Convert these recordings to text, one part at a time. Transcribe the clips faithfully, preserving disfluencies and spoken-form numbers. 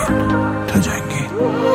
تا جنگین.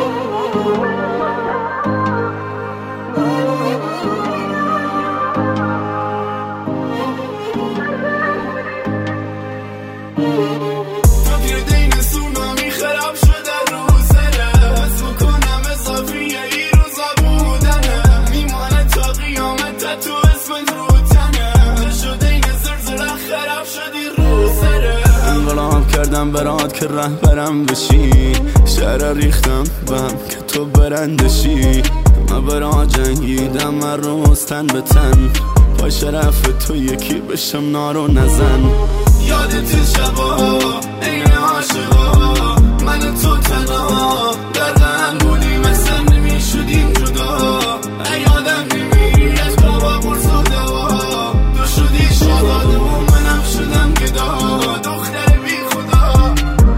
کردم برات که رهبرم بشی، شعر ریختم بهم که تو برندشی. من برات جنگیدم من روز تن به تن، پای شرف تو یکی بشم نارو نزن. یادت شبا این عاشقا من تو تنها در غم بودیم، اصلا نمیشدیم جدا. یادم نمیری از بابا برساده ها، تو شدی شاداده و منم شدم گدا. دختر بی خدا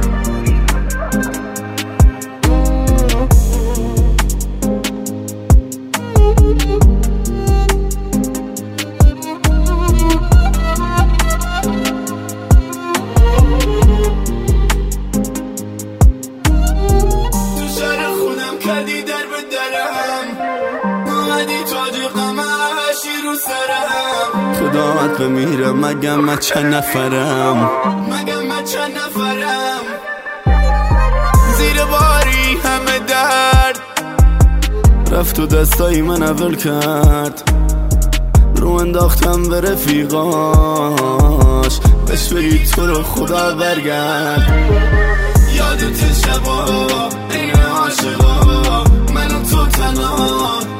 تو شهر خودم کردی در به درم، اومدی تاج قمشی رو سرم. خداوند بمیرم مگم من چند نفرم، مگم من چند نفرم. زیر باری همه درد رفت و دستای من اول کرد، رو انداختم به رفیقاش بهش بگی تو رو خدا برگرد. یادت شبا این عاشقا من و تو تنها